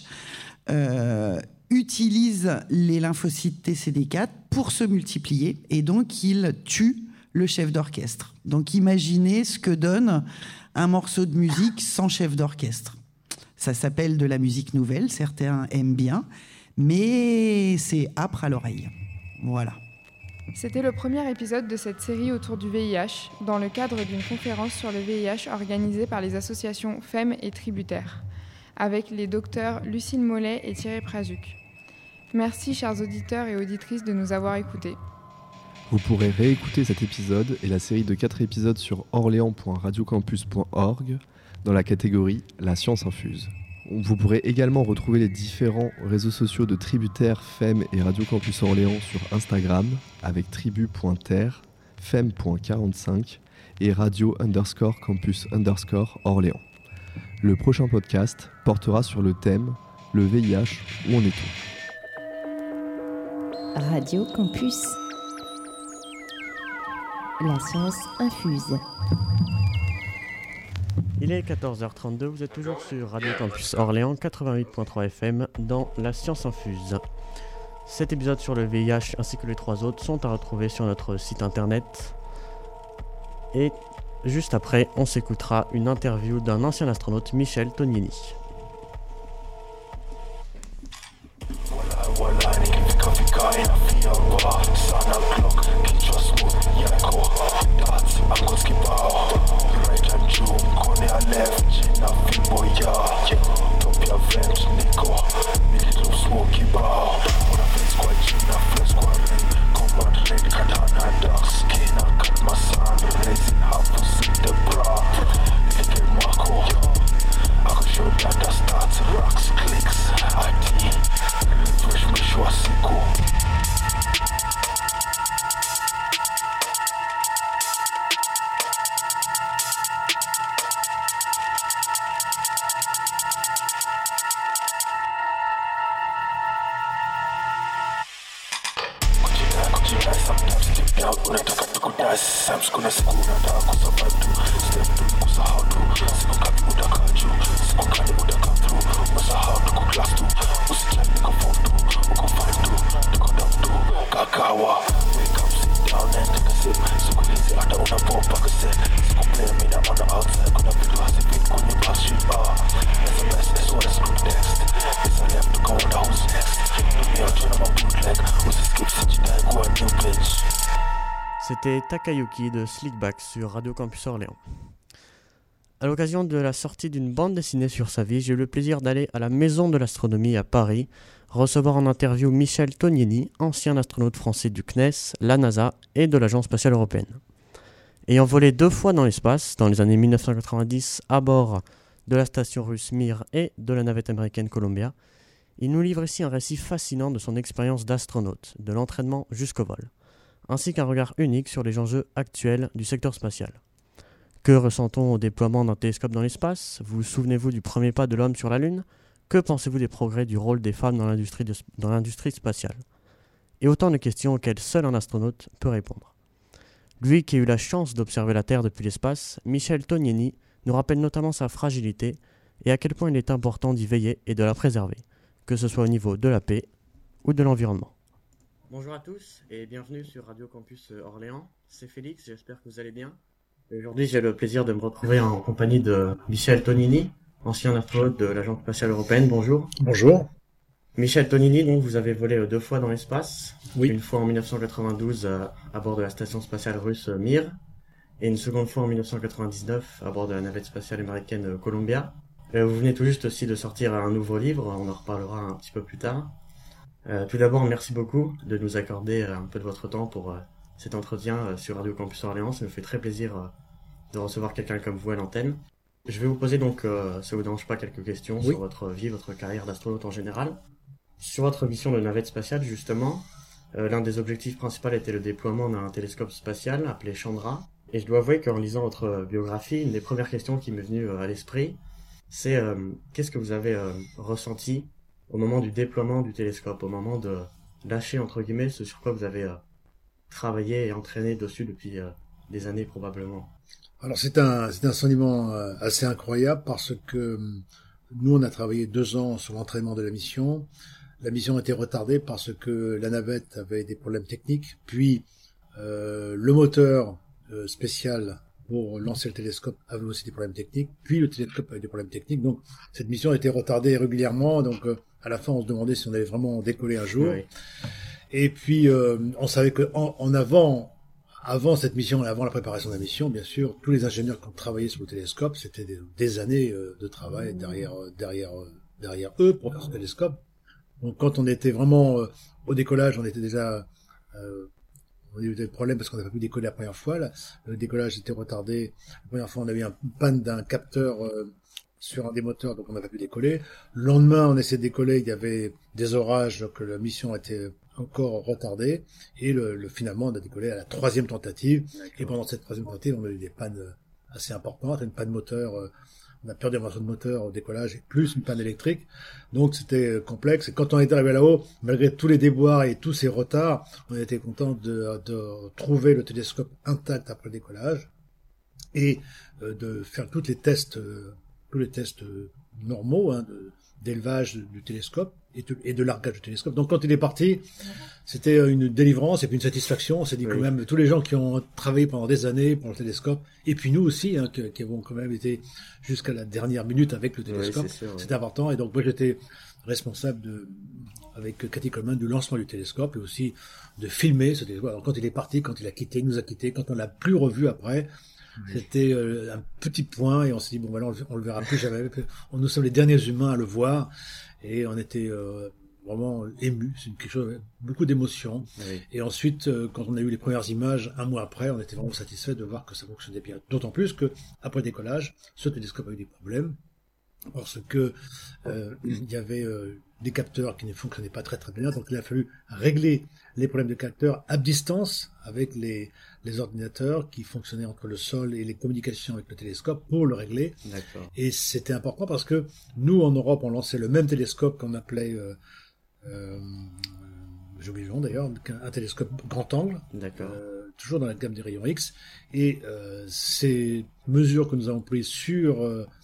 utilise les lymphocytes TCD4 pour se multiplier, et donc il tue le chef d'orchestre. Donc imaginez ce que donne un morceau de musique sans chef d'orchestre. Ça s'appelle de la musique nouvelle, certains aiment bien, mais c'est âpre à l'oreille. Voilà. C'était le premier épisode de cette série autour du VIH, dans le cadre d'une conférence sur le VIH organisée par les associations FEM et Tributaire, avec les docteurs Lucille Mollet et Thierry Prazuc. Merci, chers auditeurs et auditrices, de nous avoir écoutés. Vous pourrez réécouter cet épisode et la série de 4 épisodes sur orléans.radiocampus.org dans la catégorie La science infuse. Vous pourrez également retrouver les différents réseaux sociaux de Tributaire, FEM et Radio Campus Orléans sur Instagram avec tribu.terre, fem.45 et radio_campus_Orléans. Le prochain podcast portera sur le thème « Le VIH, où en est-on » ? Radio Campus. La science infuse. Il est 14h32, vous êtes toujours sur Radio Campus Orléans 88.3 FM dans La Science Infuse. Cet épisode sur le VIH ainsi que les 3 autres sont à retrouver sur notre site internet. Et juste après, on s'écoutera une interview d'un ancien astronaute, Michel Tognini. C'était Takayuki de Slickback sur Radio Campus Orléans. À l'occasion de la sortie d'une bande dessinée sur sa vie, j'ai eu le plaisir d'aller à la Maison de l'Astronomie à Paris, recevoir en interview Michel Tognini, ancien astronaute français du CNES, la NASA et de l'Agence spatiale européenne. Ayant volé 2 fois dans l'espace, dans les années 1990 à bord de la station russe Mir et de la navette américaine Columbia, Il nous livre ici un récit fascinant de son expérience d'astronaute, de l'entraînement jusqu'au vol, ainsi qu'un regard unique sur les enjeux actuels du secteur spatial. Que ressent-on au déploiement d'un télescope dans l'espace? Vous souvenez-vous du premier pas de l'homme sur la Lune? Que pensez-vous des progrès du rôle des femmes dans l'industrie spatiale? Et autant de questions auxquelles seul un astronaute peut répondre. Lui qui a eu la chance d'observer la Terre depuis l'espace, Michel Tognini nous rappelle notamment sa fragilité et à quel point il est important d'y veiller et de la préserver, que ce soit au niveau de la paix ou de l'environnement. Bonjour à tous et bienvenue sur Radio Campus Orléans. C'est Félix, j'espère que vous allez bien. Aujourd'hui, j'ai le plaisir de me retrouver en compagnie de Michel Tognini, ancien astronaute de l'Agence spatiale européenne. Bonjour. Bonjour. Michel Tognini, donc vous avez volé 2 fois dans l'espace. Oui. Une fois en 1992 à bord de la station spatiale russe Mir et une seconde fois en 1999 à bord de la navette spatiale américaine Columbia. Vous venez tout juste aussi de sortir un nouveau livre, on en reparlera un petit peu plus tard. Tout d'abord, merci beaucoup de nous accorder un peu de votre temps pour cet entretien sur Radio Campus Orléans. Ça nous fait très plaisir de recevoir quelqu'un comme vous à l'antenne. Je vais vous poser donc, ça vous dérange pas, quelques questions sur votre vie, votre carrière d'astronaute en général. Sur votre mission de navette spatiale, justement, l'un des objectifs principaux était le déploiement d'un télescope spatial appelé Chandra. Et je dois avouer qu'en lisant votre biographie, une des premières questions qui m'est venue à l'esprit, c'est qu'est-ce que vous avez ressenti au moment du déploiement du télescope, au moment de lâcher, entre guillemets, ce sur quoi vous avez travaillé et entraîné dessus depuis des années probablement. Alors c'est un sentiment assez incroyable parce que nous on a travaillé 2 ans sur l'entraînement de la mission. La mission a été retardée parce que la navette avait des problèmes techniques, puis le moteur spécial pour lancer le télescope avait aussi des problèmes techniques, puis le télescope avait des problèmes techniques, donc cette mission a été retardée régulièrement, donc à la fin on se demandait si on allait vraiment décoller un jour. Oui. Et puis on savait que avant cette mission et avant la préparation de la mission, bien sûr, tous les ingénieurs qui ont travaillé sur le télescope, c'était des années de travail derrière eux pour faire ce télescope. Donc quand on était vraiment au décollage, on était déjà on a eu des problèmes parce qu'on n'a pas pu décoller la première fois. Là. Le décollage était retardé. La première fois, on a eu une panne d'un capteur sur un des moteurs, donc on n'a pas pu décoller. Le lendemain, on essayait de décoller, il y avait des orages, donc la mission était encore retardée. Et finalement, on a décollé à la 3e tentative. D'accord. Et pendant cette 3e tentative, on a eu des pannes assez importantes, une panne moteur. On a perdu un morceau de moteur au décollage et plus une panne électrique. Donc c'était complexe. Et quand on est arrivé là-haut, malgré tous les déboires et tous ces retards, on était content de trouver le télescope intact après le décollage et de faire tous les tests normaux d'élevage du télescope et de largage du télescope. Donc quand il est parti, c'était une délivrance et puis une satisfaction. On s'est dit quand même, tous les gens qui ont travaillé pendant des années pour le télescope, et puis nous aussi, qui avons quand même été jusqu'à la dernière minute avec le télescope, c'était important. Et donc moi j'étais responsable avec Cathy Coleman du lancement du télescope et aussi de filmer ce télescope. Alors quand il est parti, quand il a quitté, il nous a quittés, quand on l'a plus revu après, c'était un petit point et on s'est dit bon voilà, on le verra plus jamais. Nous sommes les derniers humains à le voir et on était vraiment émus. C'est quelque chose, beaucoup d'émotions. Oui. Et ensuite, quand on a eu les premières images, un mois après, on était vraiment satisfait de voir que ça fonctionnait bien. D'autant plus que après le décollage, ce télescope a eu des problèmes parce que il y avait des capteurs qui ne fonctionnaient pas très très bien. Donc il a fallu régler les problèmes de capteurs à distance avec les ordinateurs qui fonctionnaient entre le sol et les communications avec le télescope pour le régler. D'accord. Et c'était important parce que nous, en Europe, on lançait le même télescope qu'on appelait, j'ai oublié le nom d'ailleurs, un télescope grand angle, toujours dans la gamme des rayons X. Et ces mesures que nous avons prises sur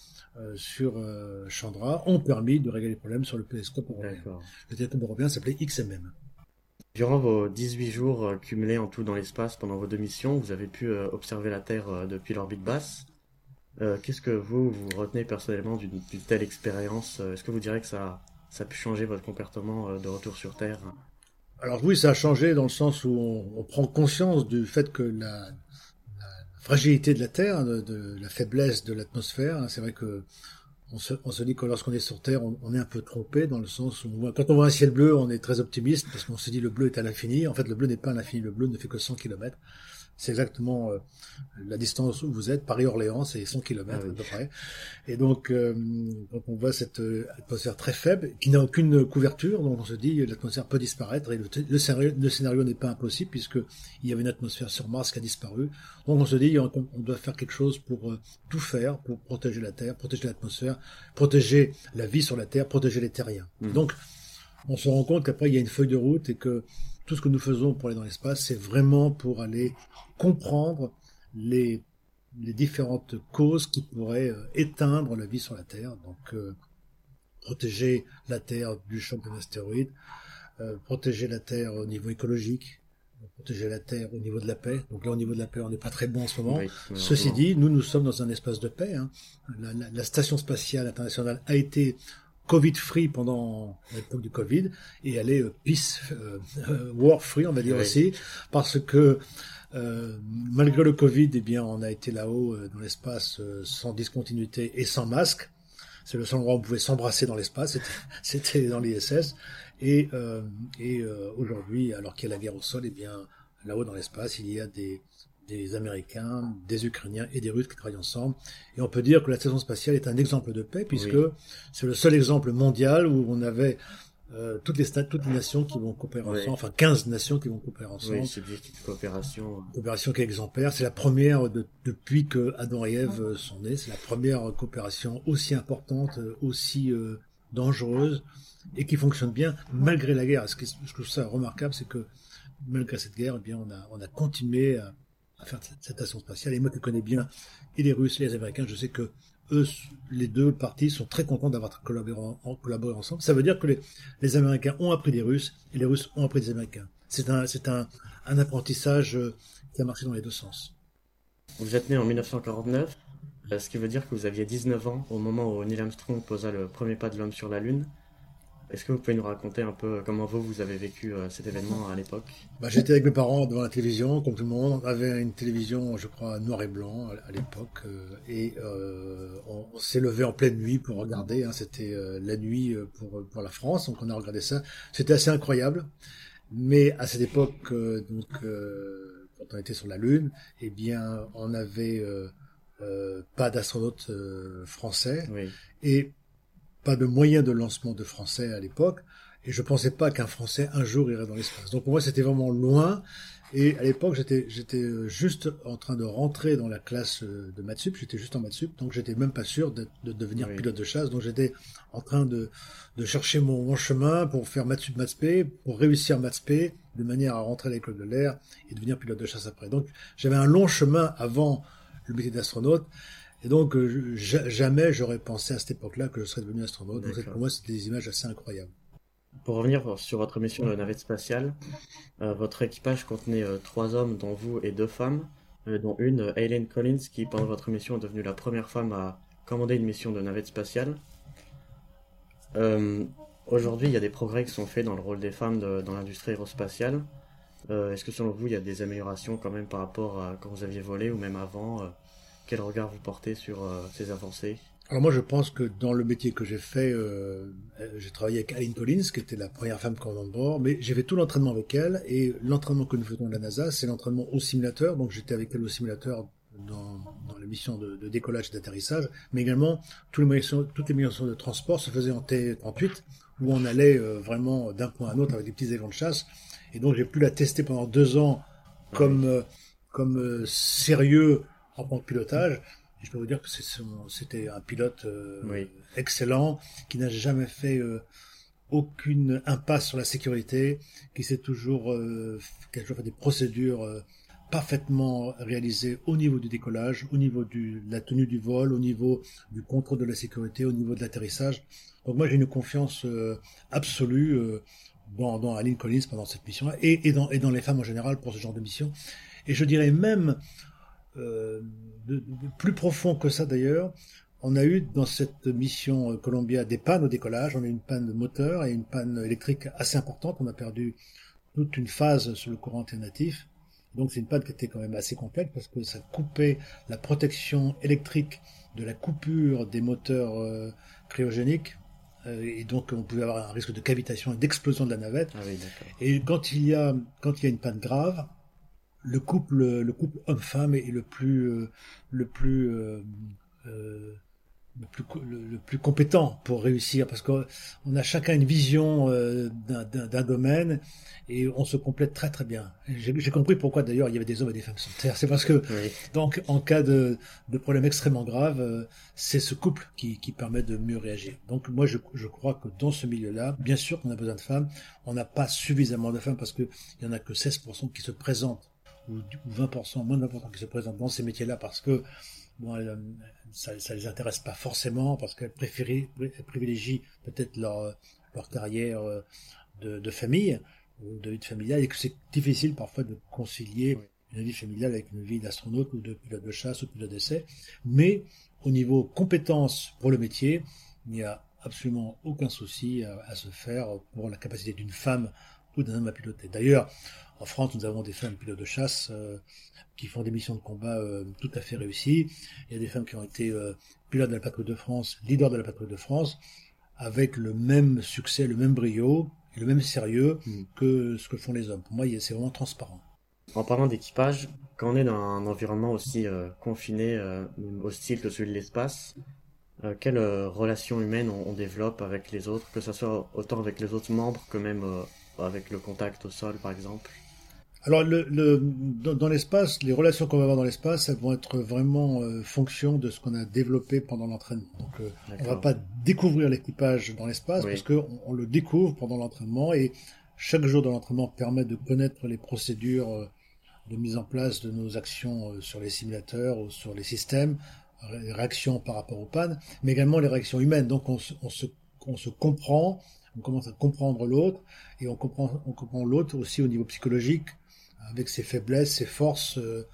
Chandra ont permis de régler les problèmes sur le télescope européen. D'accord. Le télescope européen s'appelait XMM. Durant vos 18 jours cumulés en tout dans l'espace pendant vos 2 missions, vous avez pu observer la Terre depuis l'orbite basse. Qu'est-ce que vous retenez personnellement d'une telle expérience? Est-ce que vous direz que ça a pu changer votre comportement de retour sur Terre? Alors oui, ça a changé dans le sens où on prend conscience du fait que la fragilité de la Terre, de la faiblesse de l'atmosphère. C'est vrai que on se dit que lorsqu'on est sur Terre, on est un peu trompé dans le sens où quand on voit un ciel bleu, on est très optimiste parce qu'on se dit le bleu est à l'infini. En fait, le bleu n'est pas à l'infini. Le bleu ne fait que 100 km. c'est exactement la distance où vous êtes. Paris-Orléans, c'est 100 km à peu près. Et donc on voit cette atmosphère très faible, qui n'a aucune couverture, donc on se dit l'atmosphère peut disparaître, et le scénario n'est pas impossible, puisqu'il y avait une atmosphère sur Mars qui a disparu. Donc on se dit on doit faire quelque chose pour tout faire, pour protéger la Terre, protéger l'atmosphère, protéger la vie sur la Terre, protéger les terriens. Donc on se rend compte qu'après il y a une feuille de route, et que tout ce que nous faisons pour aller dans l'espace, c'est vraiment pour aller comprendre les différentes causes qui pourraient éteindre la vie sur la Terre. Donc protéger la Terre du choc d'un astéroïde, protéger la Terre au niveau écologique, protéger la Terre au niveau de la paix. Donc là, au niveau de la paix, on n'est pas très bon en ce moment. Ceci dit, nous sommes dans un espace de paix. La Station spatiale internationale a été Covid-free pendant l'époque du Covid, et elle est peace, war-free, on va dire aussi, parce que malgré le Covid, eh bien, on a été là-haut dans l'espace sans discontinuité et sans masque. C'est le seul endroit où on pouvait s'embrasser dans l'espace, c'était dans l'ISS. Et aujourd'hui, alors qu'il y a la guerre au sol, eh bien, là-haut dans l'espace, il y a des Américains, des Ukrainiens et des Russes qui travaillent ensemble. Et on peut dire que la station spatiale est un exemple de paix, puisque c'est le seul exemple mondial où on avait toutes les nations qui vont coopérer ensemble, enfin 15 nations qui vont coopérer ensemble. Oui, c'est une coopération. Coopération qui est exemplaire. C'est la première depuis que Adam et Ève sont nés. C'est la première coopération aussi importante, aussi dangereuse, et qui fonctionne bien malgré la guerre. Ce que je trouve ça remarquable, c'est que malgré cette guerre, eh bien, on a continué à faire cette station spatiale. Et moi qui connais bien et les Russes et les Américains, je sais que eux, les deux parties sont très contents d'avoir collaboré ensemble. Ça veut dire que les Américains ont appris des Russes et les Russes ont appris des Américains. C'est un apprentissage qui a marché dans les deux sens. Vous êtes né en 1949, ce qui veut dire que vous aviez 19 ans au moment où Neil Armstrong posa le premier pas de l'homme sur la Lune. Est-ce que vous pouvez nous raconter un peu comment vous avez vécu cet événement à l'époque ? J'étais avec mes parents devant la télévision, comme tout le monde. On avait une télévision, je crois, noir et blanc à l'époque. Et on s'est levé en pleine nuit pour regarder. C'était la nuit pour la France, donc on a regardé ça. C'était assez incroyable. Mais à cette époque, quand on était sur la Lune, eh bien, on n'avait pas d'astronautes français. Oui. Et pas de moyen de lancement de Français à l'époque, et je pensais pas qu'un Français un jour irait dans l'espace. Donc pour moi c'était vraiment loin, et à l'époque j'étais juste en train de rentrer dans la classe de maths sup, j'étais juste en maths sup, donc j'étais même pas sûr de devenir pilote de chasse, donc j'étais en train de chercher mon chemin pour faire maths sup, maths spé, pour réussir maths spé, de manière à rentrer à l'école de l'air et devenir pilote de chasse après. Donc j'avais un long chemin avant le métier d'astronaute. Et donc, jamais j'aurais pensé à cette époque-là que je serais devenu astronaute. Donc, pour moi, c'était des images assez incroyables. Pour revenir sur votre mission de navette spatiale, votre équipage contenait 3 hommes, dont vous, et 2 femmes, dont une, Eileen Collins, qui, pendant votre mission, est devenue la première femme à commander une mission de navette spatiale. Aujourd'hui, il y a des progrès qui sont faits dans le rôle des femmes dans l'industrie aérospatiale. Est-ce que, selon vous, il y a des améliorations quand même par rapport à quand vous aviez volé ou même avant Quel regard vous portez sur ces avancées ? Alors moi je pense que dans le métier que j'ai fait, j'ai travaillé avec Eileen Collins, qui était la première femme commandant de bord, mais j'ai fait tout l'entraînement avec elle, et l'entraînement que nous faisons à la NASA, c'est l'entraînement au simulateur, donc j'étais avec elle au simulateur dans les missions de décollage et d'atterrissage, mais également toutes les missions de transport se faisaient en T-38, où on allait vraiment d'un point à un autre avec des petits avions de chasse, et donc j'ai pu la tester pendant 2 ans comme sérieux en tant que pilotage. Et je peux vous dire que c'était un pilote excellent, qui n'a jamais fait aucune impasse sur la sécurité, qui a toujours fait des procédures parfaitement réalisées au niveau du décollage, au niveau de la tenue du vol, au niveau du contrôle de la sécurité, au niveau de l'atterrissage. Donc moi j'ai une confiance absolue dans Eileen Collins pendant cette mission-là, et dans les femmes en général pour ce genre de mission. Et je dirais même de plus profond que ça d'ailleurs, on a eu dans cette mission Columbia des pannes au décollage. On a eu une panne de moteur et une panne électrique assez importante. On a perdu toute une phase sur le courant alternatif. Donc c'est une panne qui était quand même assez complète, parce que ça coupait la protection électrique de la coupure des moteurs cryogéniques. Et donc on pouvait avoir un risque de cavitation et d'explosion de la navette. Ah oui, d'accord. Et quand il y a une panne grave, le couple homme-femme est le plus compétent pour réussir, parce qu'on a chacun une vision d'un domaine et on se complète très très bien. J'ai compris pourquoi d'ailleurs il y avait des hommes et des femmes sur Terre. C'est parce que donc en cas de problème extrêmement grave, c'est ce couple qui permet de mieux réagir. Donc moi je crois que dans ce milieu-là, bien sûr qu'on a besoin de femmes. On n'a pas suffisamment de femmes parce que il y en a que 16% qui se présentent, ou 20%, moins de 20% qui se présentent dans ces métiers-là parce que bon, ça les intéresse pas forcément parce qu'elles privilégient peut-être leur carrière de famille ou de vie de familiale, et que c'est difficile parfois de concilier une vie familiale avec une vie d'astronaute ou de pilote de chasse ou de pilote d'essai. Mais au niveau compétences pour le métier, il n'y a absolument aucun souci à se faire pour la capacité d'une femme ou d'un homme à piloter. D'ailleurs, en France, nous avons des femmes pilotes de chasse qui font des missions de combat tout à fait réussies. Il y a des femmes qui ont été pilotes de la patrouille de France, leaders de la patrouille de France, avec le même succès, le même brio et le même sérieux que ce que font les hommes. Pour moi, c'est vraiment transparent. En parlant d'équipage, quand on est dans un environnement aussi confiné, hostile que celui de l'espace, quelles relations humaines on développe avec les autres, que ce soit autant avec les autres membres que même avec le contact au sol, par exemple? Alors, dans l'espace, les relations qu'on va avoir dans l'espace, elles vont être vraiment fonction de ce qu'on a développé pendant l'entraînement. Donc, on va pas découvrir l'équipage dans l'espace parce que on le découvre pendant l'entraînement, et chaque jour de l'entraînement permet de connaître les procédures de mise en place de nos actions sur les simulateurs ou sur les systèmes, les réactions par rapport aux pannes, mais également les réactions humaines. Donc, on se comprend, on commence à comprendre l'autre, et on comprend l'autre aussi au niveau psychologique, avec ses faiblesses, ses forces,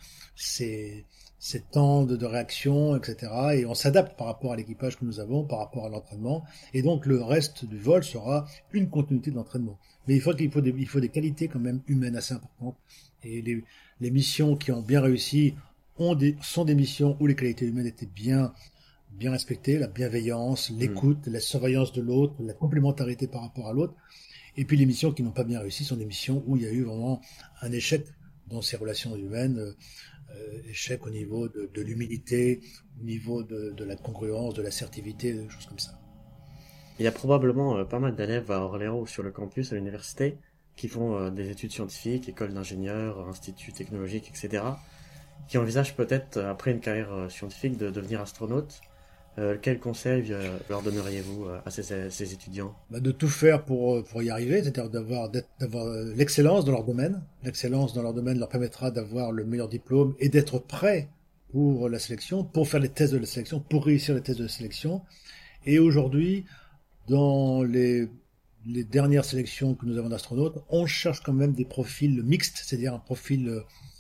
ses temps de réaction, etc. Et on s'adapte par rapport à l'équipage que nous avons, par rapport à l'entraînement. Et donc le reste du vol sera une continuité de l'entraînement. Mais il faut des qualités quand même humaines assez importantes. Et les missions qui ont bien réussi sont des missions où les qualités humaines étaient bien respectées, la bienveillance, l'écoute, la surveillance de l'autre, la complémentarité par rapport à l'autre. Et puis les missions qui n'ont pas bien réussi sont des missions où il y a eu vraiment un échec dans ces relations humaines, échec au niveau de l'humilité, au niveau de la congruence, de l'assertivité, des choses comme ça. Il y a probablement pas mal d'élèves à Orléans ou sur le campus à l'université qui font des études scientifiques, école d'ingénieurs, instituts technologiques, etc., qui envisagent peut-être, après une carrière scientifique, de devenir astronaute. Quel conseil leur donneriez-vous à ces étudiants? De tout faire pour y arriver, c'est-à-dire d'avoir l'excellence dans leur domaine. L'excellence dans leur domaine leur permettra d'avoir le meilleur diplôme et d'être prêt pour la sélection, pour faire les tests de la sélection, pour réussir les tests de sélection. Et aujourd'hui, dans les dernières sélections que nous avons d'astronautes, on cherche quand même des profils mixtes, c'est-à-dire un profil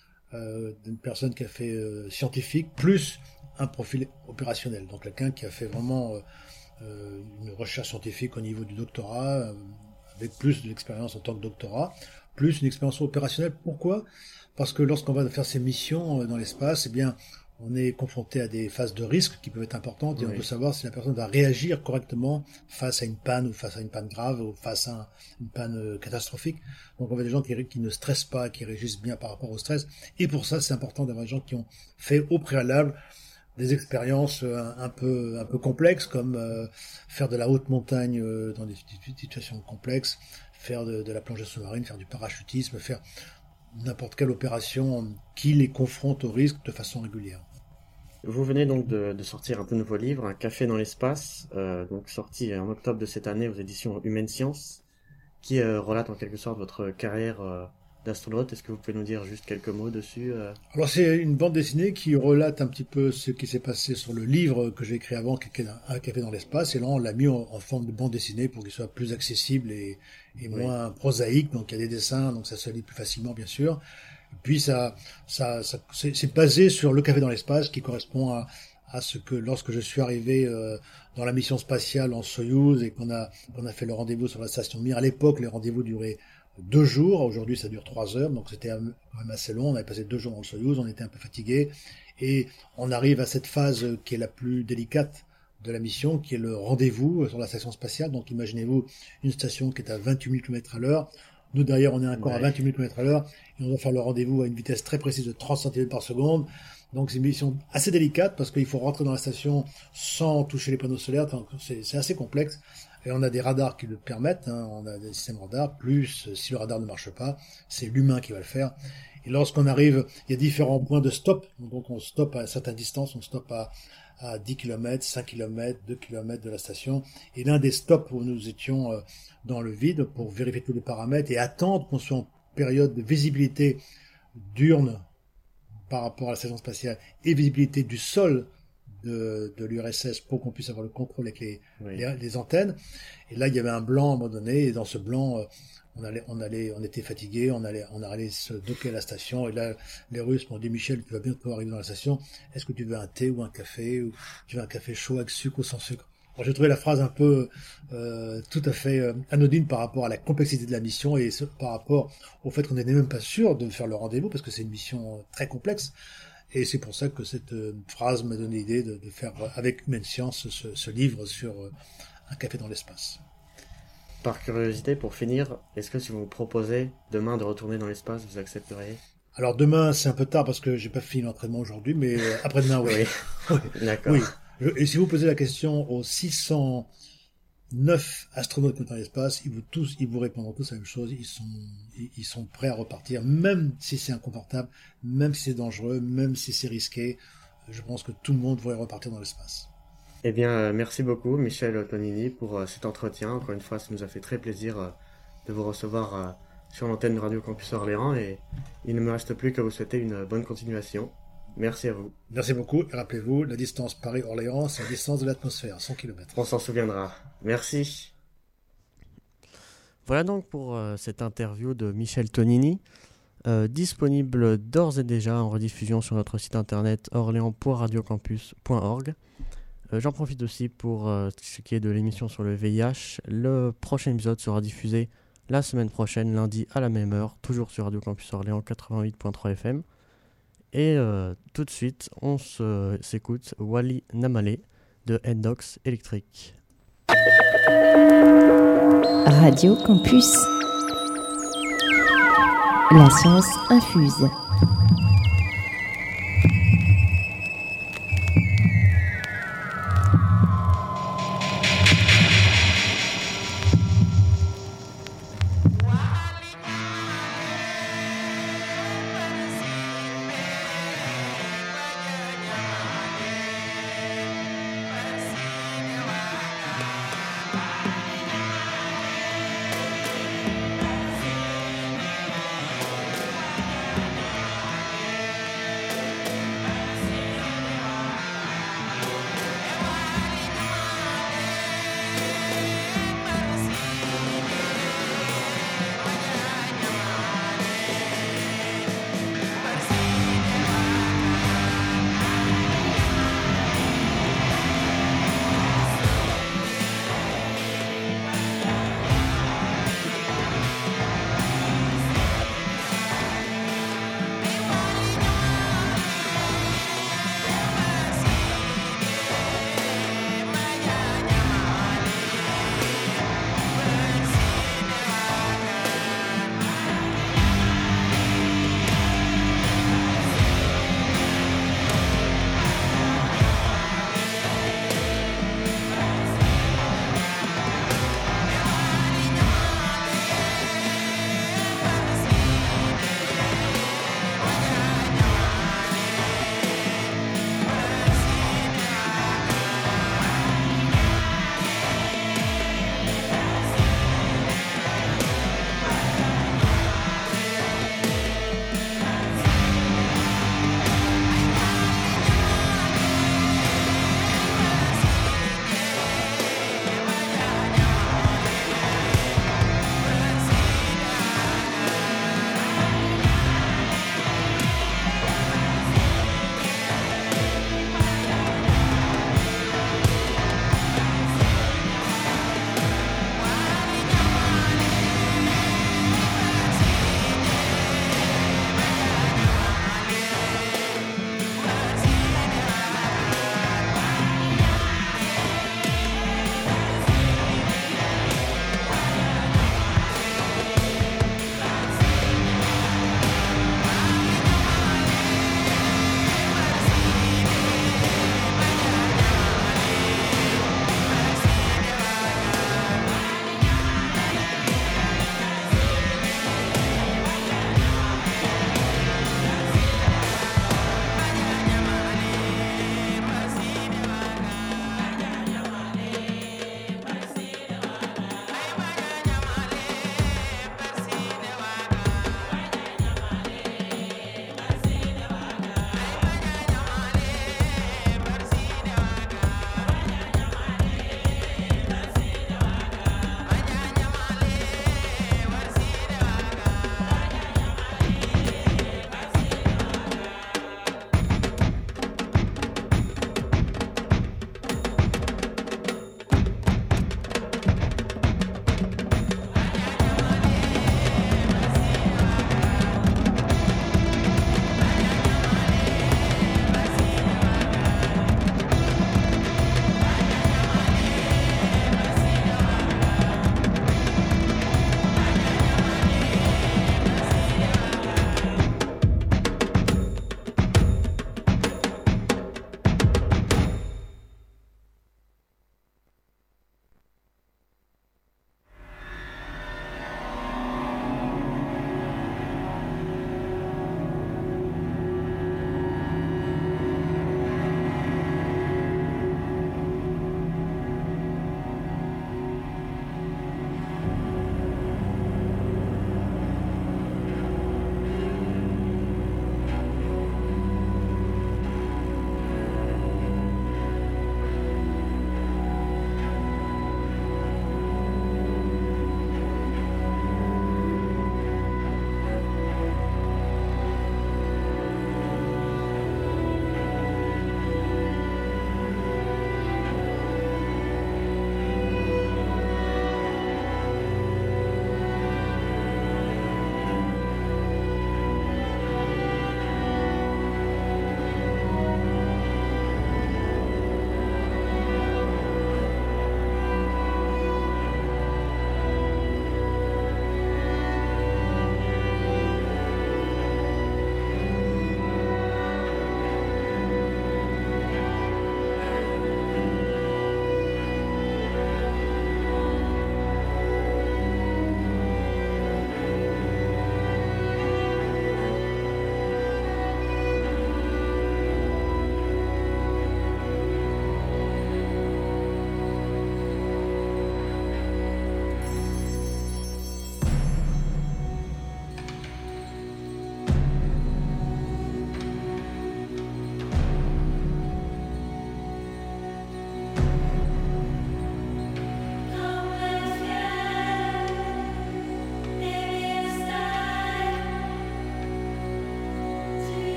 d'une personne qui a fait scientifique, plus un profil opérationnel, donc quelqu'un qui a fait vraiment une recherche scientifique au niveau du doctorat, avec plus d'expérience en tant que doctorat, plus une expérience opérationnelle. Pourquoi? Parce que lorsqu'on va faire ces missions dans l'espace, eh bien, on est confronté à des phases de risque qui peuvent être importantes, et on peut savoir si la personne va réagir correctement face à une panne, ou face à une panne grave, ou face à une panne catastrophique. Donc on veut des gens qui ne stressent pas, qui réagissent bien par rapport au stress, et pour ça c'est important d'avoir des gens qui ont fait au préalable des expériences un peu complexes, comme faire de la haute montagne dans des situations complexes, faire de la plongée sous-marine, faire du parachutisme, faire n'importe quelle opération qui les confronte au risque de façon régulière. Vous venez donc de sortir un tout nouveau livre, Un café dans l'espace, donc sorti en octobre de cette année aux éditions Humaine Science, qui relate en quelque sorte votre carrière d'astronaute. Est-ce que vous pouvez nous dire juste quelques mots dessus? Alors c'est une bande dessinée qui relate un petit peu ce qui s'est passé sur le livre que j'ai écrit avant, qui est Un café dans l'espace, et là on l'a mis en forme de bande dessinée pour qu'il soit plus accessible et moins prosaïque. Donc il y a des dessins, donc ça se lit plus facilement bien sûr. Et puis c'est basé sur le café dans l'espace, qui correspond à ce que lorsque je suis arrivé dans la mission spatiale en Soyouz et qu'on a fait le rendez-vous sur la station Mir. À l'époque, les rendez-vous duraient 2 jours. Aujourd'hui, ça dure 3 heures, donc c'était quand même assez long. On avait passé 2 jours dans le Soyouz, on était un peu fatigué, et on arrive à cette phase qui est la plus délicate de la mission, qui est le rendez-vous sur la station spatiale. Donc imaginez-vous une station qui est à 28 000 km à l'heure. Nous, derrière, on est encore à 28 km à l'heure et on doit faire le rendez-vous à une vitesse très précise de 30 cm par seconde. Donc, c'est une mission assez délicate parce qu'il faut rentrer dans la station sans toucher les panneaux solaires. C'est assez complexe. Et on a des radars qui le permettent. On a des systèmes radars. Plus, si le radar ne marche pas, c'est l'humain qui va le faire. Et lorsqu'on arrive, il y a différents points de stop. Donc, on stoppe à certaines distances. On stoppe à 10 km, 5 km, 2 km de la station. Et l'un des stops où nous étions dans le vide pour vérifier tous les paramètres et attendre qu'on soit en période de visibilité diurne par rapport à la station spatiale et visibilité du sol de l'URSS pour qu'on puisse avoir le contrôle avec les antennes. Et là, il y avait un blanc à un moment donné, et dans ce blanc, on était fatigué, on allait se docker à la station, et là, les Russes m'ont dit, Michel, tu vas bientôt arriver dans la station, est-ce que tu veux un thé ou un café, ou tu veux un café chaud avec sucre ou sans sucre? Alors, j'ai trouvé la phrase un peu tout à fait anodine par rapport à la complexité de la mission et par rapport au fait qu'on n'était même pas sûr de faire le rendez-vous parce que c'est une mission très complexe. Et c'est pour ça que cette phrase m'a donné l'idée de faire avec Humaine Science ce livre sur un café dans l'espace. Par curiosité, pour finir, est-ce que si vous me proposez demain de retourner dans l'espace, vous accepteriez? Alors demain, c'est un peu tard parce que j'ai pas fini l'entraînement aujourd'hui, mais après-demain, oui. Oui. D'accord. Oui. Et si vous posez la question aux 609 astronautes qui sont dans l'espace, ils vous répondront tous la même chose. Ils sont prêts à repartir, même si c'est inconfortable, même si c'est dangereux, même si c'est risqué. Je pense que tout le monde pourrait repartir dans l'espace. Eh bien, merci beaucoup, Michel Tonini, pour cet entretien. Encore une fois, ça nous a fait très plaisir de vous recevoir sur l'antenne de Radio Campus Orléans. Et il ne me reste plus qu'à vous souhaiter une bonne continuation. Merci à vous. Merci beaucoup. Et rappelez-vous, la distance Paris-Orléans, c'est la distance de l'atmosphère, 100 km. On s'en souviendra. Merci. Voilà donc pour cette interview de Michel Tonini, disponible d'ores et déjà en rediffusion sur notre site internet orléans.radiocampus.org. J'en profite aussi pour ce qui est de l'émission sur le VIH. Le prochain épisode sera diffusé la semaine prochaine, lundi à la même heure, toujours sur Radio Campus Orléans 88.3 FM. Et tout de suite, on s'écoute Wally Namale de Endox Electric. Radio Campus. La science infuse.